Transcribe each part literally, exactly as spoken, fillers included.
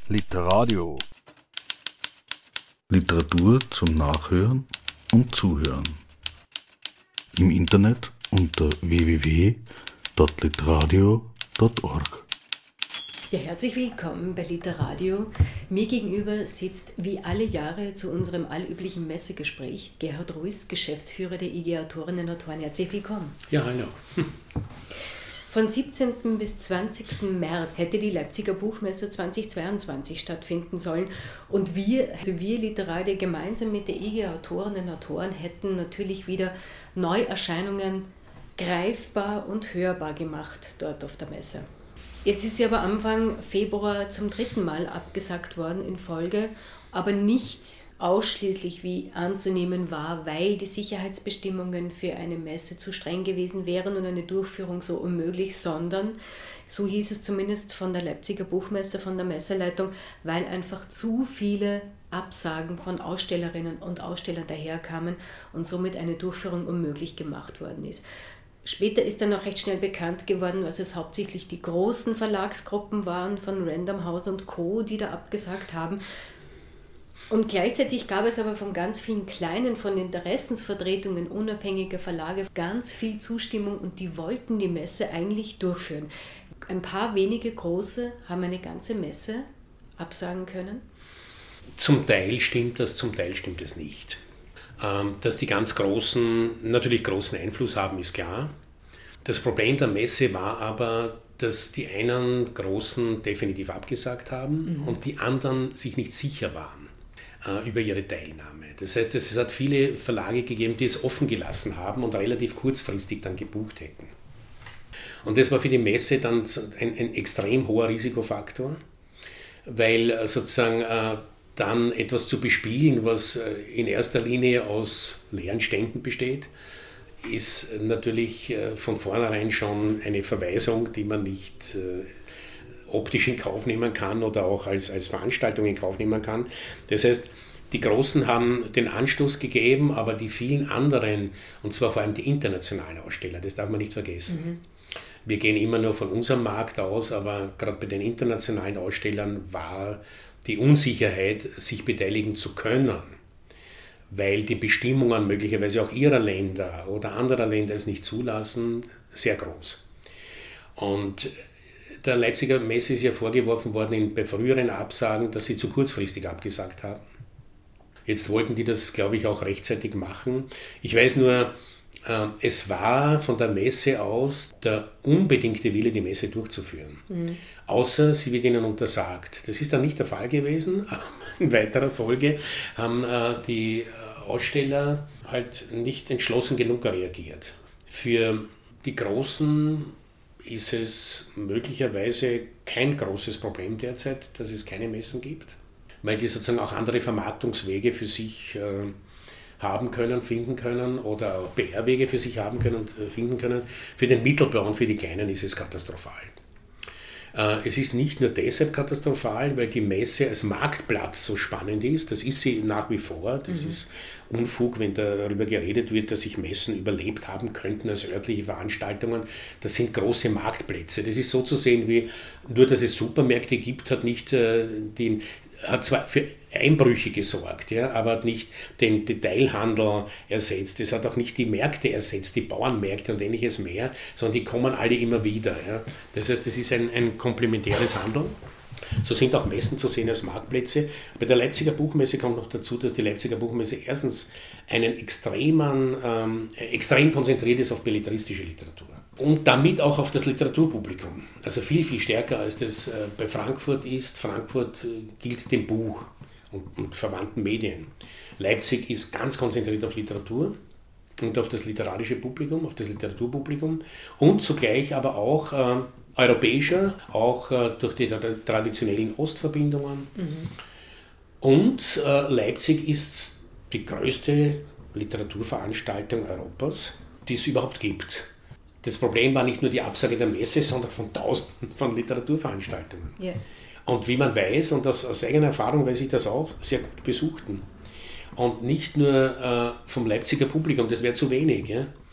Literadio. Literatur zum Nachhören und Zuhören. Im Internet unter w w w punkt literadio punkt org. Ja, herzlich willkommen bei Literadio. Mir gegenüber sitzt wie alle Jahre zu unserem allüblichen Messegespräch Gerhard Ruiz, Geschäftsführer der I G Autorinnen und Autoren. Herzlich willkommen. Ja, hallo. Von siebzehnten bis zwanzigsten März hätte die Leipziger Buchmesse zweitausendzweiundzwanzig stattfinden sollen und wir, also wir Literadio gemeinsam mit der I G Autorinnen und Autoren hätten natürlich wieder Neuerscheinungen greifbar und hörbar gemacht dort auf der Messe. Jetzt ist sie aber Anfang Februar zum dritten Mal abgesagt worden in Folge, aber nicht ausschließlich wie anzunehmen war, weil die Sicherheitsbestimmungen für eine Messe zu streng gewesen wären und eine Durchführung so unmöglich, sondern, so hieß es zumindest von der Leipziger Buchmesse, von der Messeleitung, weil einfach zu viele Absagen von Ausstellerinnen und Ausstellern daherkamen und somit eine Durchführung unmöglich gemacht worden ist. Später ist dann auch recht schnell bekannt geworden, was es hauptsächlich die großen Verlagsgruppen waren von Random House und Co., die da abgesagt haben. Und gleichzeitig gab es aber von ganz vielen kleinen, von Interessensvertretungen unabhängiger Verlage ganz viel Zustimmung und die wollten die Messe eigentlich durchführen. Ein paar wenige große haben eine ganze Messe absagen können. Zum Teil stimmt das, zum Teil stimmt es nicht. Dass die ganz Großen natürlich großen Einfluss haben, ist klar. Das Problem der Messe war aber, dass die einen Großen definitiv abgesagt haben mhm. und die anderen sich nicht sicher waren äh, über ihre Teilnahme. Das heißt, es hat viele Verlage gegeben, die es offen gelassen haben und relativ kurzfristig dann gebucht hätten. Und das war für die Messe dann ein, ein extrem hoher Risikofaktor, weil sozusagen äh, dann etwas zu bespielen, was in erster Linie aus leeren Ständen besteht, ist natürlich von vornherein schon eine Verweisung, die man nicht optisch in Kauf nehmen kann oder auch als, als Veranstaltung in Kauf nehmen kann. Das heißt, die Großen haben den Anstoß gegeben, aber die vielen anderen, und zwar vor allem die internationalen Aussteller, das darf man nicht vergessen. Mhm. Wir gehen immer nur von unserem Markt aus, aber gerade bei den internationalen Ausstellern war die Unsicherheit, sich beteiligen zu können, weil die Bestimmungen möglicherweise auch ihrer Länder oder anderer Länder es nicht zulassen, sehr groß. Und der Leipziger Messe ist ja vorgeworfen worden in, bei früheren Absagen, dass sie zu kurzfristig abgesagt haben. Jetzt wollten die das, glaube ich, auch rechtzeitig machen. Ich weiß nur, äh, es war von der Messe aus der unbedingte Wille, die Messe durchzuführen. Mhm. Außer sie wird ihnen untersagt. Das ist dann nicht der Fall gewesen. In weiterer Folge haben äh, die Aussteller halt nicht entschlossen genug reagiert. Für die Großen ist es möglicherweise kein großes Problem derzeit, dass es keine Messen gibt, weil die sozusagen auch andere Vermarktungswege für sich äh, haben können, finden können oder auch P R-Wege für sich haben können und äh, finden können. Für den Mittelbau und für die Kleinen ist es katastrophal. Äh, es ist nicht nur deshalb katastrophal, weil die Messe als Marktplatz so spannend ist. Das ist sie nach wie vor. Das mhm. ist Unfug, wenn darüber geredet wird, dass sich Messen überlebt haben könnten als örtliche Veranstaltungen. Das sind große Marktplätze. Das ist so zu sehen wie, nur dass es Supermärkte gibt, hat nicht äh, den... hat zwar für Einbrüche gesorgt, ja, aber hat nicht den Detailhandel ersetzt. Es hat auch nicht die Märkte ersetzt, die Bauernmärkte und ähnliches mehr, sondern die kommen alle immer wieder. Ja. Das heißt, das ist ein, ein komplementäres Handeln. So sind auch Messen zu sehen als Marktplätze. Bei der Leipziger Buchmesse kommt noch dazu, dass die Leipziger Buchmesse erstens einen extremen, ähm, extrem konzentriert ist auf belletristische Literatur. Und damit auch auf das Literaturpublikum. Also viel, viel stärker als das äh, bei Frankfurt ist. Frankfurt äh, gilt dem Buch und, und verwandten Medien. Leipzig ist ganz konzentriert auf Literatur und auf das literarische Publikum, auf das Literaturpublikum und zugleich aber auch äh, europäischer, auch äh, durch die tra- traditionellen Ostverbindungen. Mhm. Und äh, Leipzig ist die größte Literaturveranstaltung Europas, die es überhaupt gibt. Das Problem war nicht nur die Absage der Messe, sondern von Tausenden von Literaturveranstaltungen. Yeah. Und wie man weiß, und das, aus eigener Erfahrung weiß ich das auch, sehr gut besuchten. Und nicht nur äh, vom Leipziger Publikum, das wäre zu wenig, ja?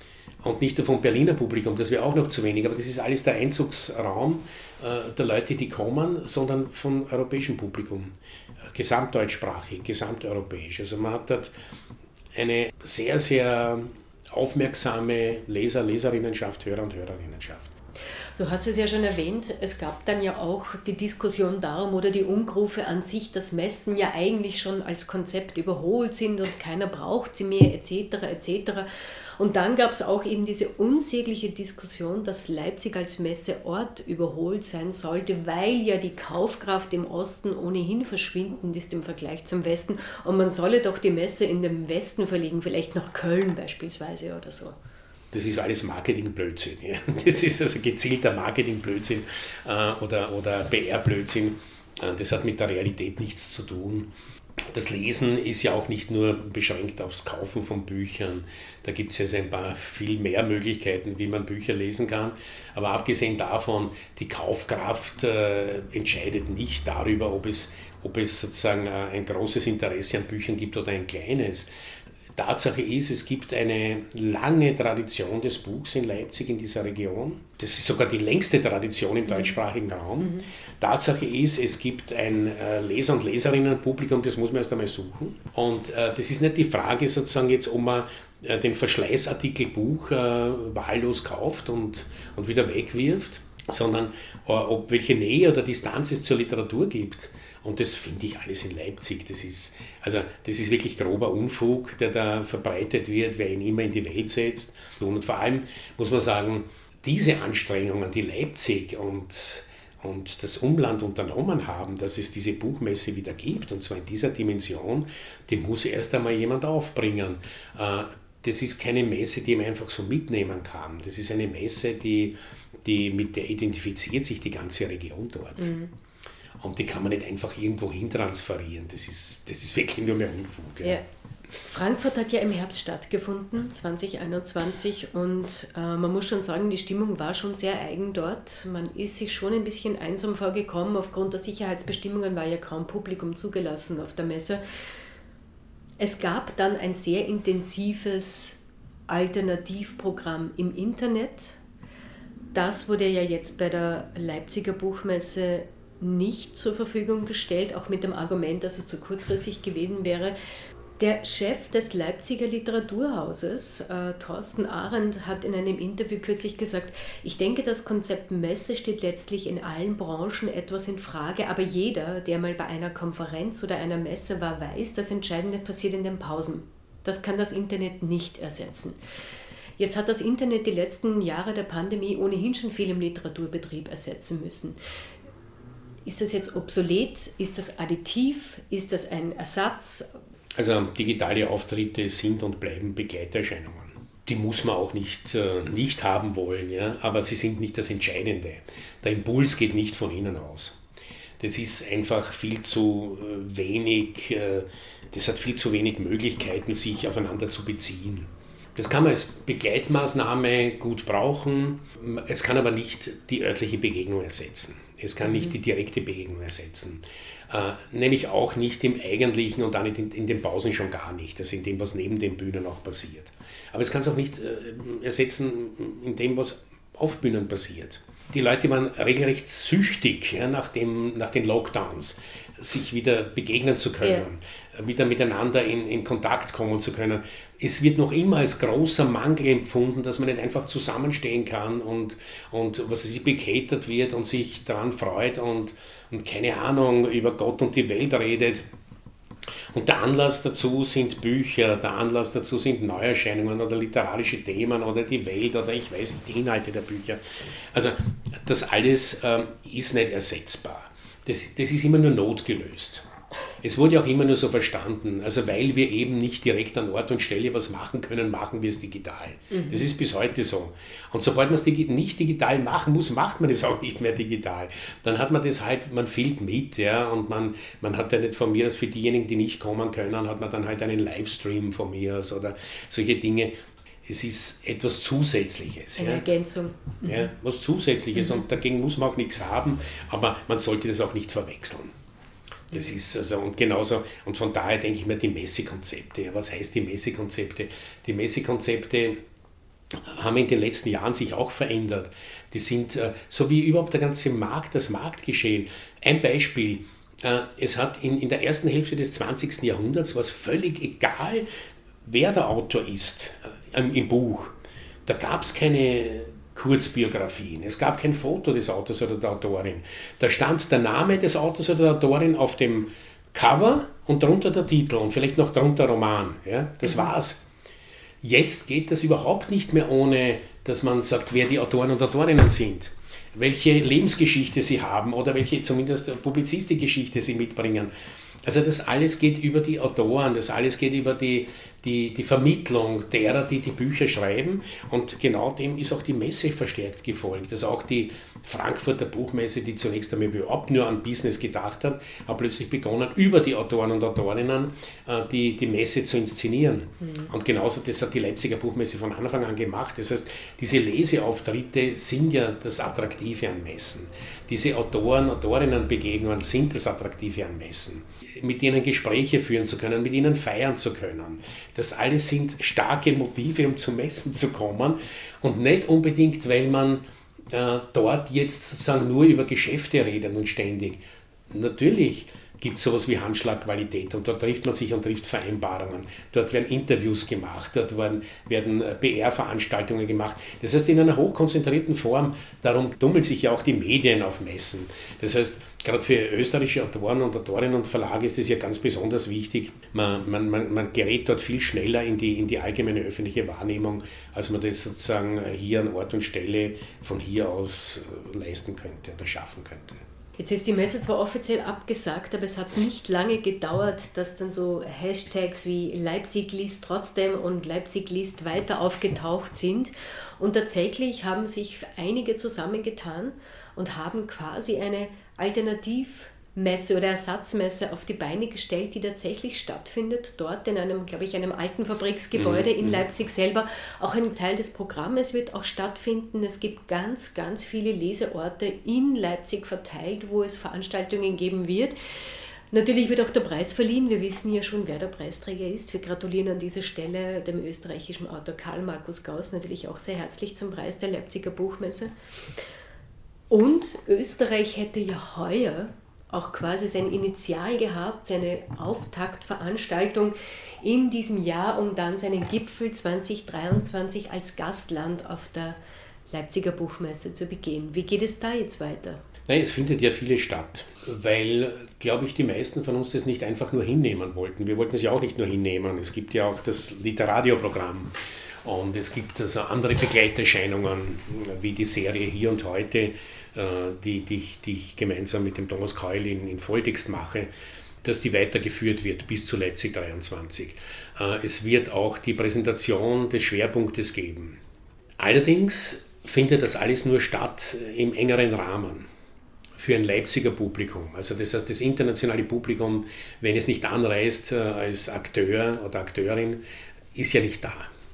Und nicht nur vom Berliner Publikum, das wäre auch noch zu wenig, aber das ist alles der Einzugsraum äh, der Leute, die kommen, sondern vom europäischen Publikum. Äh, gesamtdeutschsprachig, gesamteuropäisch. Also man hat dort eine sehr, sehr aufmerksame Leser, Leserinnenschaft, Hörer und Hörerinnenschaft. Du hast es ja schon erwähnt, es gab dann ja auch die Diskussion darum oder die Umrufe an sich, dass Messen ja eigentlich schon als Konzept überholt sind und keiner braucht sie mehr et cetera et cetera. Und dann gab es auch eben diese unsägliche Diskussion, dass Leipzig als Messeort überholt sein sollte, weil ja die Kaufkraft im Osten ohnehin verschwindend ist im Vergleich zum Westen und man solle doch die Messe in den Westen verlegen, vielleicht nach Köln beispielsweise oder so. Das ist alles Marketingblödsinn. Ja. Das ist also gezielter Marketingblödsinn äh, oder, oder P R-Blödsinn. Äh, das hat mit der Realität nichts zu tun. Das Lesen ist ja auch nicht nur beschränkt aufs Kaufen von Büchern. Da gibt es jetzt ein paar viel mehr Möglichkeiten, wie man Bücher lesen kann. Aber abgesehen davon, die Kaufkraft äh, entscheidet nicht darüber, ob es, ob es sozusagen äh, ein großes Interesse an Büchern gibt oder ein kleines. Tatsache ist, es gibt eine lange Tradition des Buchs in Leipzig, in dieser Region. Das ist sogar die längste Tradition im deutschsprachigen Raum. Mhm. Tatsache ist, es gibt ein äh, Leser- und Leserinnenpublikum, das muss man erst einmal suchen. Und äh, das ist nicht die Frage sozusagen jetzt, ob man äh, den Verschleißartikel Buch äh, wahllos kauft und, und wieder wegwirft, sondern äh, ob welche Nähe oder Distanz es zur Literatur gibt. Und das finde ich alles in Leipzig. Das ist, also das ist wirklich grober Unfug, der da verbreitet wird, wer ihn immer in die Welt setzt. Und vor allem muss man sagen, diese Anstrengungen, die Leipzig und, und das Umland unternommen haben, dass es diese Buchmesse wieder gibt, und zwar in dieser Dimension, die muss erst einmal jemand aufbringen. Das ist keine Messe, die man einfach so mitnehmen kann. Das ist eine Messe, die, die, mit der identifiziert sich die ganze Region dort. Mhm. Und die kann man nicht einfach irgendwo hin transferieren. Das ist, das ist wirklich nur mehr Unfug. Ja. Ja. Frankfurt hat ja im Herbst stattgefunden, zwanzig einundzwanzig, und äh, man muss schon sagen, die Stimmung war schon sehr eigen dort. Man ist sich schon ein bisschen einsam vorgekommen. Aufgrund der Sicherheitsbestimmungen war ja kaum Publikum zugelassen auf der Messe. Es gab dann ein sehr intensives Alternativprogramm im Internet. Das wurde ja jetzt bei der Leipziger Buchmesse nicht zur Verfügung gestellt, auch mit dem Argument, dass es zu kurzfristig gewesen wäre. Der Chef des Leipziger Literaturhauses, äh, Thorsten Arendt, hat in einem Interview kürzlich gesagt, ich denke, das Konzept Messe steht letztlich in allen Branchen etwas in Frage, aber jeder, der mal bei einer Konferenz oder einer Messe war, weiß, das Entscheidende passiert in den Pausen. Das kann das Internet nicht ersetzen. Jetzt hat das Internet die letzten Jahre der Pandemie ohnehin schon viel im Literaturbetrieb ersetzen müssen. Ist das jetzt obsolet? Ist das additiv? Ist das ein Ersatz? Also digitale Auftritte sind und bleiben Begleiterscheinungen. Die muss man auch nicht, äh, nicht haben wollen, ja? Aber sie sind nicht das Entscheidende. Der Impuls geht nicht von innen aus. Das ist einfach viel zu wenig, äh, das hat viel zu wenig Möglichkeiten, sich aufeinander zu beziehen. Das kann man als Begleitmaßnahme gut brauchen, es kann aber nicht die örtliche Begegnung ersetzen. Es kann nicht die direkte Begegnung ersetzen. Äh, nämlich auch nicht im Eigentlichen und auch nicht in, in den Pausen schon gar nicht, also in dem, was neben den Bühnen auch passiert. Aber es kann es auch nicht äh, ersetzen in dem, was auf Bühnen passiert. Die Leute waren regelrecht süchtig, ja, nach, dem, nach den Lockdowns, sich wieder begegnen zu können, ja. wieder miteinander in, in Kontakt kommen zu können. Es wird noch immer als großer Mangel empfunden, dass man nicht einfach zusammenstehen kann und, und was sich bekatert wird und sich daran freut und, und keine Ahnung über Gott und die Welt redet. Und der Anlass dazu sind Bücher, der Anlass dazu sind Neuerscheinungen oder literarische Themen oder die Welt oder ich weiß nicht, die Inhalte der Bücher. Also das alles ähm, ist nicht ersetzbar. Das, das ist immer nur notgelöst. Es wurde auch immer nur so verstanden, also weil wir eben nicht direkt an Ort und Stelle was machen können, machen wir es digital. Mhm. Das ist bis heute so. Und sobald man es digi- nicht digital machen muss, macht man es auch nicht mehr digital. Dann hat man das halt, man filmt mit, ja, und man, man hat ja nicht von mir aus für diejenigen, die nicht kommen können, hat man dann halt einen Livestream von mir aus oder solche Dinge. Es ist etwas Zusätzliches. Eine ja. Ergänzung. Mhm. Ja, was Zusätzliches Mhm. und dagegen muss man auch nichts haben, aber man sollte das auch nicht verwechseln. Das ist also, und genauso, und von daher denke ich mir, die Messekonzepte. Was heißt die Messekonzepte? Die Messekonzepte haben in den letzten Jahren sich auch verändert. Die sind, so wie überhaupt der ganze Markt, das Marktgeschehen. Ein Beispiel, es hat in, in der ersten Hälfte des zwanzigsten Jahrhunderts war es völlig egal, wer der Autor ist im Buch. Da gab es keine Kurzbiografien, es gab kein Foto des Autors oder der Autorin. Da stand der Name des Autors oder der Autorin auf dem Cover und darunter der Titel und vielleicht noch darunter Roman. Ja, das war's. Jetzt geht das überhaupt nicht mehr, ohne dass man sagt, wer die Autoren und Autorinnen sind, welche Lebensgeschichte sie haben oder welche zumindest Publizistikgeschichte sie mitbringen. Also das alles geht über die Autoren, das alles geht über die, die, die Vermittlung derer, die die Bücher schreiben, und genau dem ist auch die Messe verstärkt gefolgt. Also auch die Frankfurter Buchmesse, die zunächst einmal überhaupt nur an Business gedacht hat, hat plötzlich begonnen, über die Autoren und Autorinnen äh, die, die Messe zu inszenieren. Mhm. Und genauso, das hat die Leipziger Buchmesse von Anfang an gemacht. Das heißt, diese Leseauftritte sind ja das Attraktive an Messen. Diese Autoren, Autorinnenbegegnungen sind das Attraktive an Messen. Mit ihnen Gespräche führen zu können, mit ihnen feiern zu können. Das alles sind starke Motive, um zu Messen zu kommen, und nicht unbedingt, weil man äh, dort jetzt sozusagen nur über Geschäfte redet und ständig. Natürlich gibt es sowas wie Handschlagqualität und dort trifft man sich und trifft Vereinbarungen. Dort werden Interviews gemacht, dort werden, werden P R-Veranstaltungen gemacht. Das heißt, in einer hochkonzentrierten Form, darum tummeln sich ja auch die Medien auf Messen. Das heißt, gerade für österreichische Autoren und Autorinnen und Verlage ist das ja ganz besonders wichtig. Man, man, man, man gerät dort viel schneller in die, in die allgemeine öffentliche Wahrnehmung, als man das sozusagen hier an Ort und Stelle von hier aus leisten könnte oder schaffen könnte. Jetzt ist die Messe zwar offiziell abgesagt, aber es hat nicht lange gedauert, dass dann so Hashtags wie Leipzig liest trotzdem und Leipzig liest weiter aufgetaucht sind. Und tatsächlich haben sich einige zusammengetan und haben quasi eine Alternativmesse oder Ersatzmesse auf die Beine gestellt, die tatsächlich stattfindet, dort in einem, glaube ich, einem alten Fabriksgebäude in Leipzig selber. Auch ein Teil des Programmes wird auch stattfinden. Es gibt ganz, ganz viele Leseorte in Leipzig verteilt, wo es Veranstaltungen geben wird. Natürlich wird auch der Preis verliehen. Wir wissen ja schon, wer der Preisträger ist. Wir gratulieren an dieser Stelle dem österreichischen Autor Karl Markus Gauss natürlich auch sehr herzlich zum Preis der Leipziger Buchmesse. Und Österreich hätte ja heuer auch quasi sein Initial gehabt, seine Auftaktveranstaltung in diesem Jahr, um dann seinen Gipfel zwanzig dreiundzwanzig als Gastland auf der Leipziger Buchmesse zu begehen. Wie geht es da jetzt weiter? Nein, es findet ja vieles statt, weil, glaube ich, die meisten von uns das nicht einfach nur hinnehmen wollten. Wir wollten es ja auch nicht nur hinnehmen. Es gibt ja auch das Literadio-Programm. Und es gibt also andere Begleiterscheinungen, wie die Serie Hier und Heute, die, die, die ich gemeinsam mit dem Thomas Keul in, in Volltext mache, dass die weitergeführt wird bis zu Leipzig dreiundzwanzig. Es wird auch die Präsentation des Schwerpunktes geben. Allerdings findet das alles nur statt im engeren Rahmen für ein Leipziger Publikum. Also das heißt, das internationale Publikum, wenn es nicht anreist als Akteur oder Akteurin, ist ja nicht da.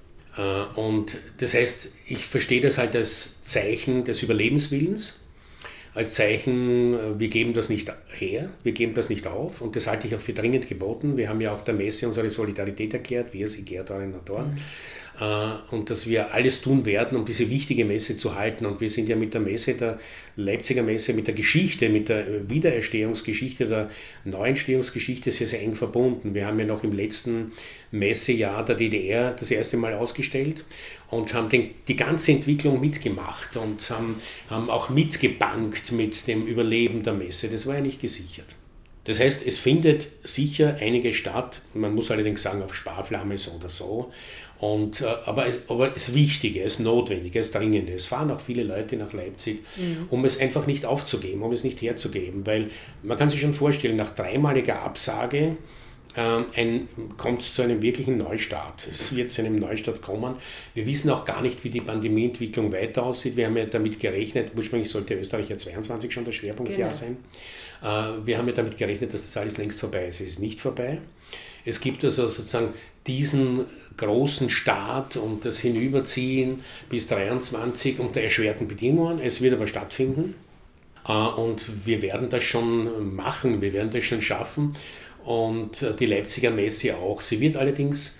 Und das heißt, ich verstehe das halt als Zeichen des Überlebenswillens, als Zeichen, wir geben das nicht her, wir geben das nicht auf, und das halte ich auch für dringend geboten. Wir haben ja auch der Messe unsere Solidarität erklärt, wir, Sie, Autorinnen und Autoren, mhm. und dass wir alles tun werden, um diese wichtige Messe zu halten. Und wir sind ja mit der Messe, der Leipziger Messe, mit der Geschichte, mit der Wiedererstehungsgeschichte, der Neuentstehungsgeschichte sehr, sehr eng verbunden. Wir haben ja noch im letzten Messejahr der D D R das erste Mal ausgestellt und haben den, die ganze Entwicklung mitgemacht und haben, haben auch mitgebankt mit dem Überleben der Messe. Das war ja nicht gesichert. Das heißt, es findet sicher einiges statt, man muss allerdings sagen, auf Sparflamme so oder so. Und, aber, es, aber das Wichtige, das Notwendige, das Dringende, es fahren auch viele Leute nach Leipzig, mhm. um es einfach nicht aufzugeben, um es nicht herzugeben. Weil man kann sich schon vorstellen, nach dreimaliger Absage Ein, kommt es zu einem wirklichen Neustart. Es wird zu einem Neustart kommen. Wir wissen auch gar nicht, wie die Pandemieentwicklung weiter aussieht. Wir haben ja damit gerechnet, ursprünglich sollte Österreich ja zweiundzwanzig schon das Schwerpunktjahr genau. sein. Wir haben ja damit gerechnet, dass das alles längst vorbei ist. Es ist nicht vorbei. Es gibt also sozusagen diesen großen Start und das Hinüberziehen bis dreiundzwanzig unter erschwerten Bedingungen. Es wird aber stattfinden. Und wir werden das schon machen, wir werden das schon schaffen. Und die Leipziger Messe auch. Sie wird allerdings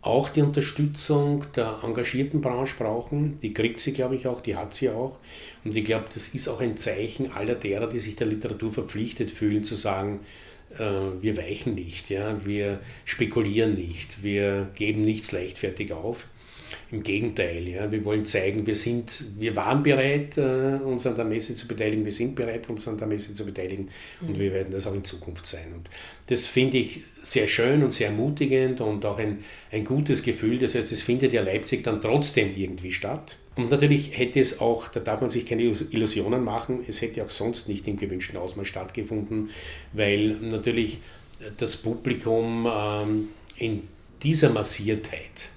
auch die Unterstützung der engagierten Branche brauchen. Die kriegt sie, glaube ich, auch, die hat sie auch. Und ich glaube, das ist auch ein Zeichen aller derer, die sich der Literatur verpflichtet fühlen, zu sagen, äh, wir weichen nicht, ja? Wir spekulieren nicht, wir geben nichts leichtfertig auf. Im Gegenteil, ja, wir wollen zeigen, wir sind, wir waren bereit, äh, uns an der Messe zu beteiligen, wir sind bereit, uns an der Messe zu beteiligen und mhm. wir werden das auch in Zukunft sein. Und das finde ich sehr schön und sehr ermutigend und auch ein, ein gutes Gefühl. Das heißt, es findet ja Leipzig dann trotzdem irgendwie statt. Und natürlich hätte es auch, da darf man sich keine Illusionen machen, es hätte auch sonst nicht im gewünschten Ausmaß stattgefunden, weil natürlich das Publikum ähm, in dieser Massiertheit,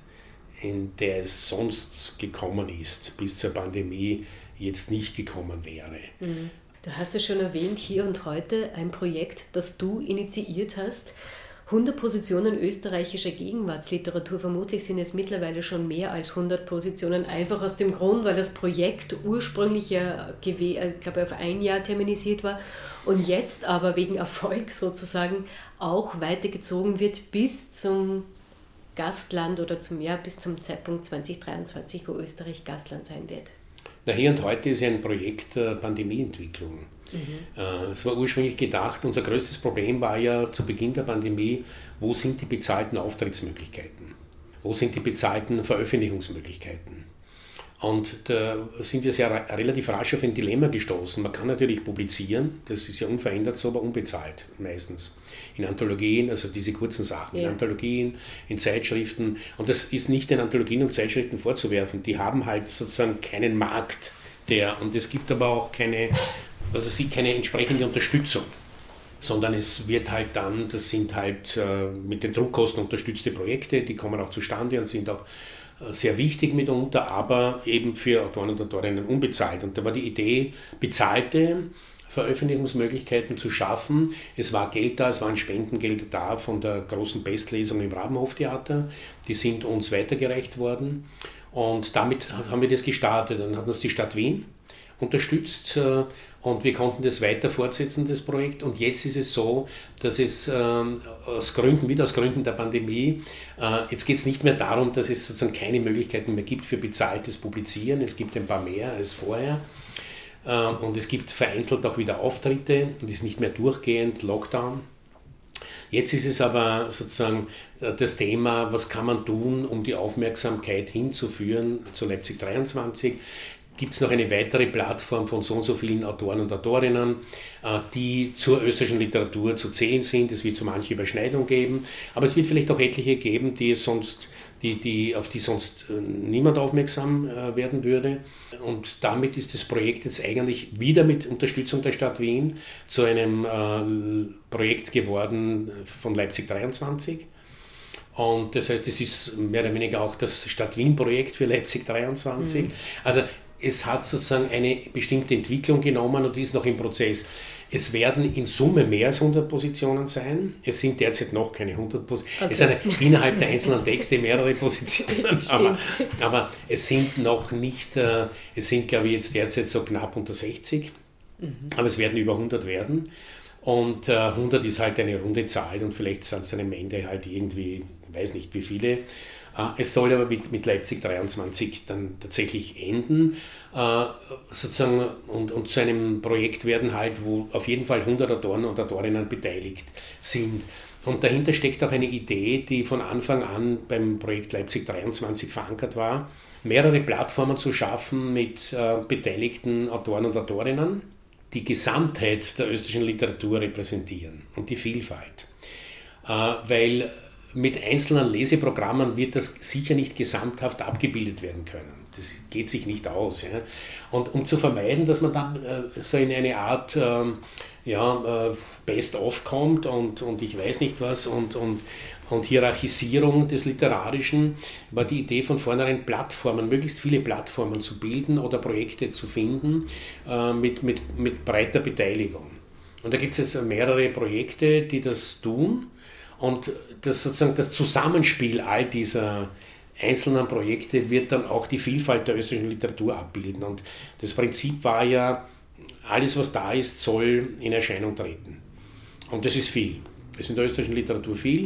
in der es sonst gekommen ist, bis zur Pandemie jetzt nicht gekommen wäre. Mhm. Du hast ja schon erwähnt, Hier und Heute, ein Projekt, das du initiiert hast. hundert Positionen österreichischer Gegenwartsliteratur, vermutlich sind es mittlerweile schon mehr als hundert Positionen, einfach aus dem Grund, weil das Projekt ursprünglich ja, ich glaube, auf ein Jahr terminisiert war und jetzt aber wegen Erfolg sozusagen auch weitergezogen wird bis zum Gastland oder zum Jahr bis zum Zeitpunkt zwanzig dreiundzwanzig, wo Österreich Gastland sein wird. Na, Hier und Heute ist ein Projekt der Pandemieentwicklung. Mhm. Es war ursprünglich gedacht, unser größtes Problem war ja zu Beginn der Pandemie, wo sind die bezahlten Auftrittsmöglichkeiten? Wo sind die bezahlten Veröffentlichungsmöglichkeiten? Und da sind wir sehr relativ rasch auf ein Dilemma gestoßen. Man kann natürlich publizieren, das ist ja unverändert so, aber unbezahlt meistens. In Anthologien, also diese kurzen Sachen, ja. in Anthologien, in Zeitschriften. Und das ist nicht den Anthologien und Zeitschriften vorzuwerfen. Die haben halt sozusagen keinen Markt, der, und es gibt aber auch keine, also sie keine entsprechende Unterstützung. Sondern es wird halt dann, das sind halt äh, mit den Druckkosten unterstützte Projekte, die kommen auch zustande und sind auch sehr wichtig mitunter, aber eben für Autoren und Autorinnen unbezahlt. Und da war die Idee, bezahlte Veröffentlichungsmöglichkeiten zu schaffen. Es war Geld da, es waren Spendengelder da von der großen Bestlesung im Rabenhoftheater. Die sind uns weitergereicht worden. Und damit haben wir das gestartet. Dann hat uns die Stadt Wien unterstützt und wir konnten das weiter fortsetzen, das Projekt. Und jetzt ist es so, dass es aus Gründen, wieder aus Gründen der Pandemie, jetzt geht es nicht mehr darum, dass es sozusagen keine Möglichkeiten mehr gibt für bezahltes Publizieren. Es gibt ein paar mehr als vorher. Und es gibt vereinzelt auch wieder Auftritte und ist nicht mehr durchgehend Lockdown. Jetzt ist es aber sozusagen das Thema, was kann man tun, um die Aufmerksamkeit hinzuführen zu Leipzig dreiundzwanzig. Gibt es noch eine weitere Plattform von so und so vielen Autoren und Autorinnen, die zur österreichischen Literatur zu zählen sind. Es wird so manche Überschneidung geben, aber es wird vielleicht auch etliche geben, die sonst, die, die, auf die sonst niemand aufmerksam werden würde. Und damit ist das Projekt jetzt eigentlich wieder mit Unterstützung der Stadt Wien zu einem äh, Projekt geworden von Leipzig dreiundzwanzig. Und das heißt, es ist mehr oder weniger auch das Stadt-Wien-Projekt für Leipzig dreiundzwanzig. Mhm. Also es hat sozusagen eine bestimmte Entwicklung genommen und ist noch im Prozess. Es werden in Summe mehr als hundert Positionen sein. Es sind derzeit noch keine hundert Positionen. Okay. Es sind innerhalb der einzelnen Texte mehrere Positionen. aber, aber es sind noch nicht, äh, es sind glaube ich jetzt derzeit so knapp unter sechzig. Mhm. Aber es werden über hundert werden. Und äh, hundert ist halt eine runde Zahl und vielleicht sind es dann am Ende halt irgendwie, ich weiß nicht wie viele. Es soll aber mit, mit Leipzig dreiundzwanzig dann tatsächlich enden äh, sozusagen und, und zu einem Projekt werden halt, wo auf jeden Fall hundert Autoren und Autorinnen beteiligt sind. Und dahinter steckt auch eine Idee, die von Anfang an beim Projekt Leipzig dreiundzwanzig verankert war, mehrere Plattformen zu schaffen mit äh, beteiligten Autoren und Autorinnen, die Gesamtheit der österreichischen Literatur repräsentieren und die Vielfalt. Äh, weil mit einzelnen Leseprogrammen wird das sicher nicht gesamthaft abgebildet werden können. Das geht sich nicht aus. Ja. Und um zu vermeiden, dass man dann äh, so in eine Art ähm, ja, äh, Best-of kommt und, und ich weiß nicht was und, und, und Hierarchisierung des Literarischen, war die Idee von vornherein Plattformen, möglichst viele Plattformen zu bilden oder Projekte zu finden äh, mit, mit, mit breiter Beteiligung. Und da gibt es jetzt mehrere Projekte, die das tun. Und das, sozusagen das Zusammenspiel all dieser einzelnen Projekte wird dann auch die Vielfalt der österreichischen Literatur abbilden. Und das Prinzip war ja, alles was da ist, soll in Erscheinung treten. Und das ist viel. Das ist in der österreichischen Literatur viel.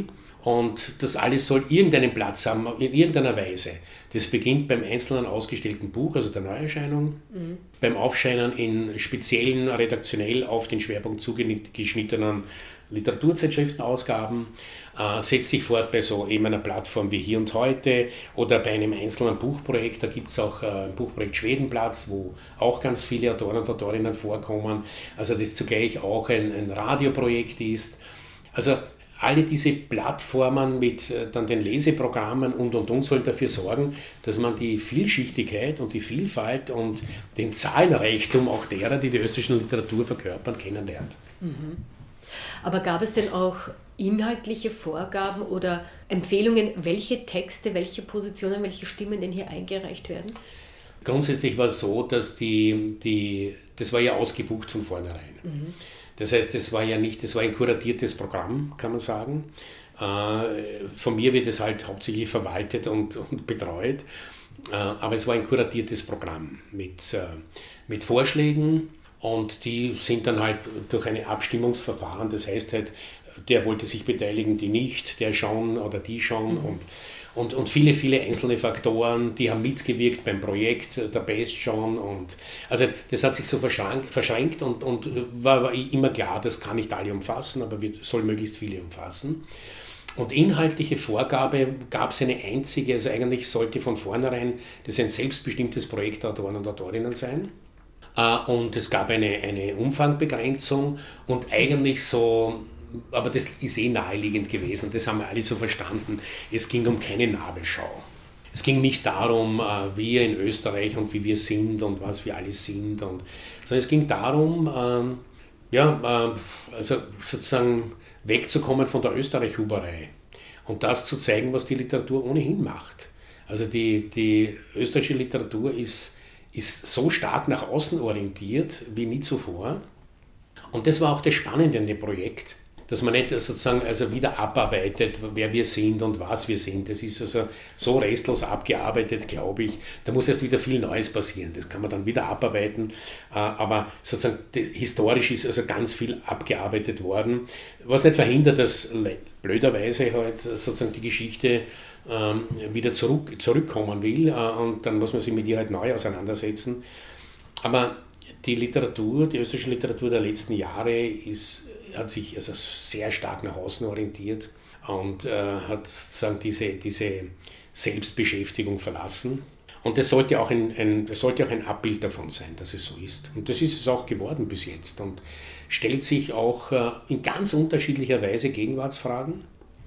Und das alles soll irgendeinen Platz haben, in irgendeiner Weise. Das beginnt beim einzelnen ausgestellten Buch, also der Neuerscheinung, mhm. beim Aufscheinen in speziellen, redaktionell auf den Schwerpunkt zugeschnittenen Literaturzeitschriftenausgaben, äh, setzt sich fort bei so eben einer Plattform wie Hier und Heute oder bei einem einzelnen Buchprojekt. Da gibt es auch äh, ein Buchprojekt Schwedenplatz, wo auch ganz viele Autoren und Autorinnen vorkommen. Also das zugleich auch ein, ein Radioprojekt ist. Also alle diese Plattformen mit äh, dann den Leseprogrammen und und und sollen dafür sorgen, dass man die Vielschichtigkeit und die Vielfalt und den Zahlenreichtum auch derer, die die österreichische Literatur verkörpern, kennenlernt. Mhm. Aber gab es denn auch inhaltliche Vorgaben oder Empfehlungen, welche Texte, welche Positionen, welche Stimmen denn hier eingereicht werden? Grundsätzlich war es so, dass die, die das war ja ausgebucht von vornherein. Mhm. Das heißt, das war ja nicht, das war ein kuratiertes Programm, kann man sagen. Äh, von mir wird es halt hauptsächlich verwaltet und, und betreut, äh, aber es war ein kuratiertes Programm mit, äh, mit Vorschlägen und die sind dann halt durch ein Abstimmungsverfahren, das heißt halt, der wollte sich beteiligen, die nicht, der schon oder die schon. Mhm. Und, und, und viele, viele einzelne Faktoren, die haben mitgewirkt beim Projekt, der Best schon. Und, also das hat sich so verschränkt und, und war, war immer klar, das kann nicht alle umfassen, aber wir, soll möglichst viele umfassen. Und inhaltliche Vorgabe gab es eine einzige, also eigentlich sollte von vornherein das ein selbstbestimmtes Projekt der Autoren und Autorinnen sein. Und es gab eine, eine Umfangbegrenzung und eigentlich so, aber das ist eh naheliegend gewesen, das haben wir alle so verstanden, es ging um keine Nabelschau. Es ging nicht darum, wir in Österreich und wie wir sind und was wir alles sind, und, sondern es ging darum, ähm, ja, äh, also sozusagen wegzukommen von der Österreich-Huberei und das zu zeigen, was die Literatur ohnehin macht. Also die, die österreichische Literatur ist, ist so stark nach außen orientiert wie nie zuvor. Und das war auch das Spannende an dem Projekt, dass man nicht sozusagen also wieder abarbeitet, wer wir sind und was wir sind. Das ist also so restlos abgearbeitet, glaube ich. Da muss erst wieder viel Neues passieren. Das kann man dann wieder abarbeiten. Aber sozusagen historisch ist also ganz viel abgearbeitet worden, was nicht verhindert, dass blöderweise halt sozusagen die Geschichte ähm, wieder zurück, zurückkommen will, äh, und dann muss man sich mit ihr halt neu auseinandersetzen. Aber die Literatur, die österreichische Literatur der letzten Jahre ist, hat sich also sehr stark nach außen orientiert und äh, hat sozusagen diese, diese Selbstbeschäftigung verlassen. Und das sollte, auch ein, ein, das sollte auch ein Abbild davon sein, dass es so ist. Und das ist es auch geworden bis jetzt und stellt sich auch äh, in ganz unterschiedlicher Weise Gegenwartsfragen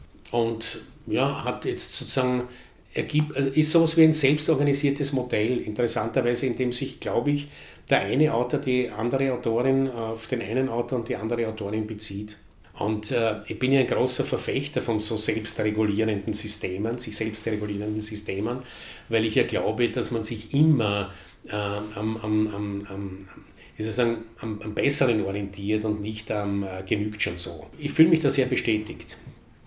und ja, hat jetzt sozusagen, ergibt, also ist sowas wie ein selbstorganisiertes Modell, interessanterweise, in dem sich, glaube ich, der eine Autor die andere Autorin auf den einen Autor und die andere Autorin bezieht. Und äh, ich bin ja ein großer Verfechter von so selbstregulierenden Systemen, sich selbstregulierenden Systemen, weil ich ja glaube, dass man sich immer äh, am, am, am, am, ist es am, am, am Besseren orientiert und nicht am äh, genügt schon so. Ich fühle mich da sehr bestätigt.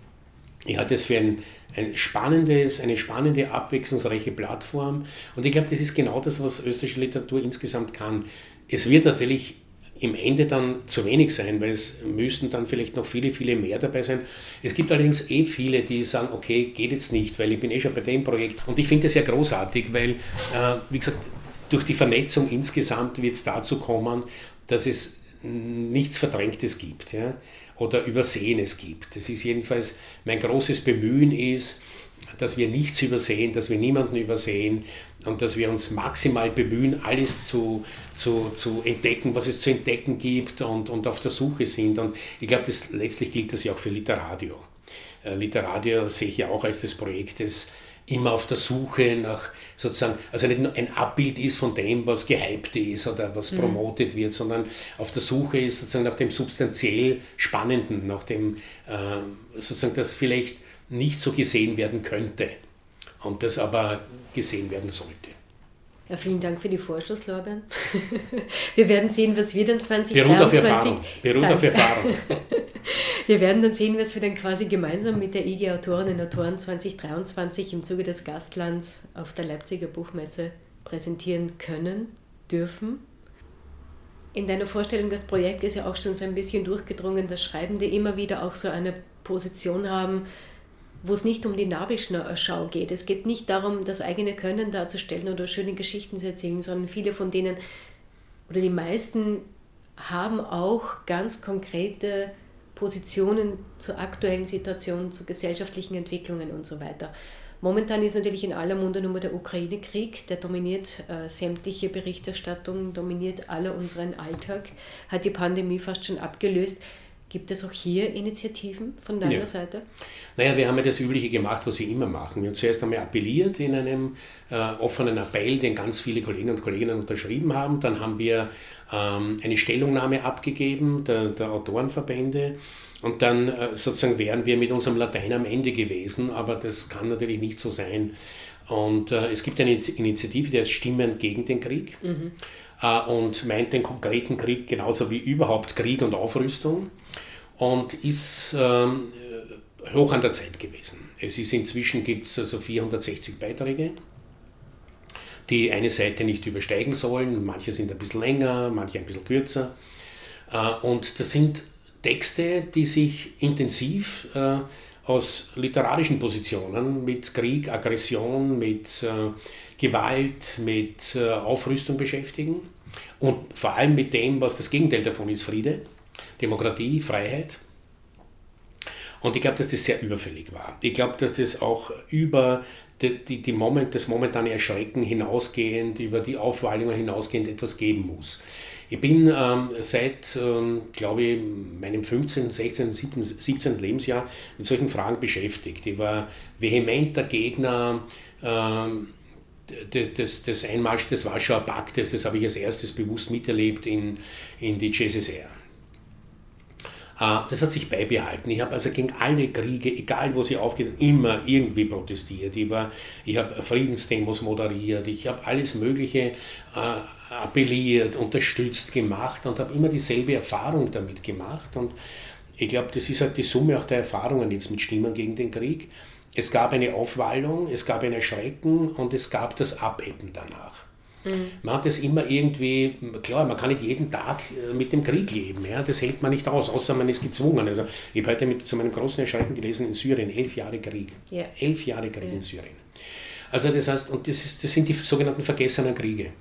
Ich halte es für ein, ein spannendes, eine spannende, abwechslungsreiche Plattform und ich glaube, das ist genau das, was österreichische Literatur insgesamt kann. Es wird natürlich im Ende dann zu wenig sein, weil es müssten dann vielleicht noch viele, viele mehr dabei sein. Es gibt allerdings eh viele, die sagen, okay, geht jetzt nicht, weil ich bin eh schon bei dem Projekt. Und ich finde das ja großartig, weil, äh, wie gesagt, durch die Vernetzung insgesamt wird es dazu kommen, dass es nichts Verdrängtes gibt, ja, oder Übersehenes gibt. Das ist jedenfalls mein großes Bemühen ist, dass wir nichts übersehen, dass wir niemanden übersehen und dass wir uns maximal bemühen, alles zu, zu, zu entdecken, was es zu entdecken gibt und, und auf der Suche sind. Und ich glaube, das, letztlich gilt das ja auch für Literadio. Äh, Literadio sehe ich ja auch als das Projekt, das immer auf der Suche nach sozusagen, also nicht nur ein Abbild ist von dem, was gehypt ist oder was promotet wird, sondern auf der Suche ist sozusagen nach dem substanziell Spannenden, nach dem äh, sozusagen, das vielleicht nicht so gesehen werden könnte und das aber gesehen werden sollte. Ja, vielen Dank für die Vorschusslorbeeren. Wir werden sehen, was wir dann zwanzig Beruht dreiundzwanzig... auf Erfahrung. Beruht auf Erfahrung. Wir werden dann sehen, was wir dann quasi gemeinsam mit der I G Autorinnen und Autoren zwanzig dreiundzwanzig im Zuge des Gastlands auf der Leipziger Buchmesse präsentieren können, dürfen. In deiner Vorstellung des Projekts ist ja auch schon so ein bisschen durchgedrungen, dass Schreibende immer wieder auch so eine Position haben, wo es nicht um die Nabelschau geht. Es geht nicht darum, das eigene Können darzustellen oder schöne Geschichten zu erzählen, sondern viele von denen oder die meisten haben auch ganz konkrete Positionen zur aktuellen Situation, zu gesellschaftlichen Entwicklungen und so weiter. Momentan ist natürlich in aller Munde nur der Ukraine-Krieg, der dominiert äh, sämtliche Berichterstattung, dominiert alle unseren Alltag, hat die Pandemie fast schon abgelöst. Gibt es auch hier Initiativen von deiner ja. Seite? Naja, wir haben ja das Übliche gemacht, was wir immer machen. Wir haben zuerst einmal appelliert in einem äh, offenen Appell, den ganz viele Kolleginnen und Kollegen unterschrieben haben. Dann haben wir ähm, eine Stellungnahme abgegeben der, der Autorenverbände. Und dann äh, sozusagen wären wir mit unserem Latein am Ende gewesen, aber das kann natürlich nicht so sein. Und äh, es gibt eine Initiative, die heißt Stimmen gegen den Krieg mhm. äh, und meint den konkreten Krieg genauso wie überhaupt Krieg und Aufrüstung und ist ähm, hoch an der Zeit gewesen. Es ist inzwischen gibt es also vierhundertsechzig Beiträge, die eine Seite nicht übersteigen sollen. Manche sind ein bisschen länger, manche ein bisschen kürzer. Äh, und das sind Texte, die sich intensiv äh, aus literarischen Positionen mit Krieg, Aggression, mit äh, Gewalt, mit äh, Aufrüstung beschäftigen und vor allem mit dem, was das Gegenteil davon ist, Friede, Demokratie, Freiheit. Und ich glaube, dass das sehr überfällig war. Ich glaube, dass das auch über die, die, die Moment, das momentane Erschrecken hinausgehend, über die Aufwallungen hinausgehend etwas geben muss. Ich bin ähm, seit, ähm, glaube ich, meinem fünfzehnten, sechzehnten, siebzehnten Lebensjahr mit solchen Fragen beschäftigt. Ich war vehementer Gegner ähm, des, des, des Einmarsch des Warschauer Paktes. Das habe ich als erstes bewusst miterlebt in, in die G S S R. Das hat sich beibehalten. Ich habe also gegen alle Kriege, egal wo sie aufgehen, immer irgendwie protestiert. Ich, war, ich habe Friedensdemos moderiert, ich habe alles Mögliche äh, appelliert, unterstützt, gemacht und habe immer dieselbe Erfahrung damit gemacht. Und ich glaube, das ist halt die Summe auch der Erfahrungen jetzt mit Stimmen gegen den Krieg. Es gab eine Aufwallung, es gab ein Erschrecken und es gab das Abebben danach. Mhm. Man hat das immer irgendwie, klar, man kann nicht jeden Tag mit dem Krieg leben, ja, das hält man nicht aus, außer man ist gezwungen. Also ich habe heute mit, zu meinem großen Erschrecken gelesen, in Syrien, elf Jahre Krieg. Yeah. Elf Jahre Krieg yeah. in Syrien. Also das heißt, und das, ist, das sind die sogenannten vergessenen Kriege.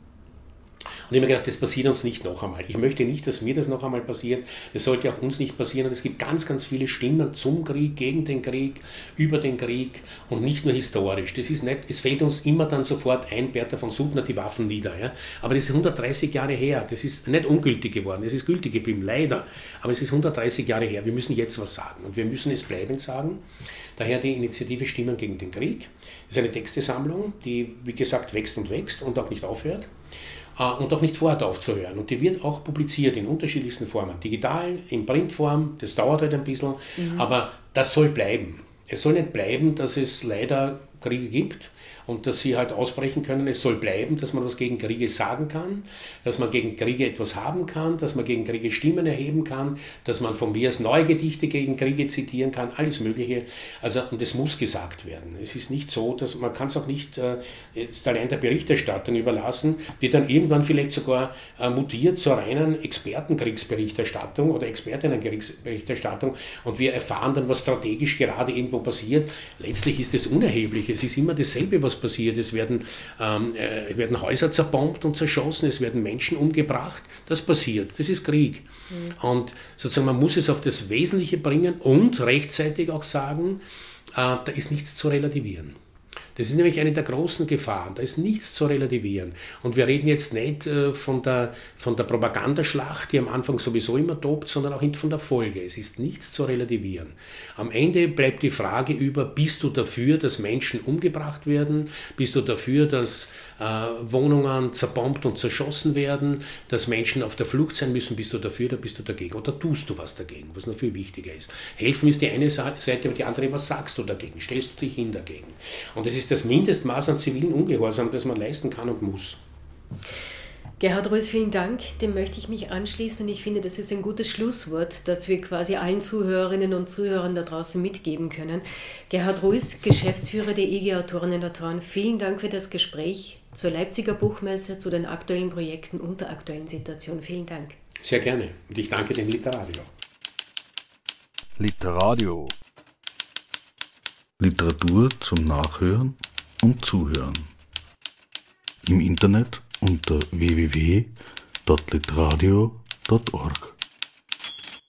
Und ich habe mir gedacht, das passiert uns nicht noch einmal. Ich möchte nicht, dass mir das noch einmal passiert. Es sollte auch uns nicht passieren. Und es gibt ganz, ganz viele Stimmen zum Krieg, gegen den Krieg, über den Krieg und nicht nur historisch. Das ist nicht, es fällt uns immer dann sofort ein, Bertha von Suttner, die Waffen nieder. Ja? Aber das ist hundertdreißig Jahre her. Das ist nicht ungültig geworden. Es ist gültig geblieben, leider. Aber es ist hundertdreißig Jahre her. Wir müssen jetzt was sagen. Und wir müssen es bleibend sagen. Daher die Initiative Stimmen gegen den Krieg. Das ist eine Textesammlung, die, wie gesagt, wächst und wächst und auch nicht aufhört. Und auch nicht vorhat aufzuhören. Und die wird auch publiziert in unterschiedlichsten Formen. Digital, in Printform, das dauert halt ein bisschen, mhm. aber das soll bleiben. Es soll nicht bleiben, dass es leider Kriege gibt und dass sie halt ausbrechen können. Es soll bleiben, dass man was gegen Kriege sagen kann, dass man gegen Kriege etwas haben kann, dass man gegen Kriege Stimmen erheben kann, dass man von mir aus neue Gedichte gegen Kriege zitieren kann, alles Mögliche. Also, und es muss gesagt werden. Es ist nicht so, dass man kann es auch nicht äh, jetzt allein der Berichterstattung überlassen, die dann irgendwann vielleicht sogar äh, mutiert zur reinen Expertenkriegsberichterstattung oder Expertinnenkriegsberichterstattung und wir erfahren dann, was strategisch gerade irgendwo passiert. Letztlich ist es unerheblich. Es ist immer dasselbe, was passiert. Es werden, ähm, äh, werden Häuser zerbombt und zerschossen, es werden Menschen umgebracht. Das passiert. Das ist Krieg. Mhm. Und sozusagen, man muss es auf das Wesentliche bringen und rechtzeitig auch sagen, äh, da ist nichts zu relativieren. Das ist nämlich eine der großen Gefahren. Da ist nichts zu relativieren. Und wir reden jetzt nicht äh, von, der, von der Propagandaschlacht, die am Anfang sowieso immer tobt, sondern auch von der Folge. Es ist nichts zu relativieren. Am Ende bleibt die Frage über, bist du dafür, dass Menschen umgebracht werden? Bist du dafür, dass äh, Wohnungen zerbombt und zerschossen werden? Dass Menschen auf der Flucht sein müssen? Bist du dafür oder bist du dagegen? Oder tust du was dagegen, was noch viel wichtiger ist? Helfen ist die eine Seite, aber die andere, was sagst du dagegen? Stellst du dich hin dagegen? Und es ist das Mindestmaß an zivilen Ungehorsam, das man leisten kann und muss. Gerhard Roes, vielen Dank. Dem möchte ich mich anschließen und ich finde, das ist ein gutes Schlusswort, das wir quasi allen Zuhörerinnen und Zuhörern da draußen mitgeben können. Gerhard Roes, Geschäftsführer der I G Autorinnen und Autoren, vielen Dank für das Gespräch zur Leipziger Buchmesse, zu den aktuellen Projekten und der aktuellen Situation. Vielen Dank. Sehr gerne und ich danke dem Literadio. Literadio. Literatur zum Nachhören und Zuhören. Im Internet unter w w w punkt litradio punkt org.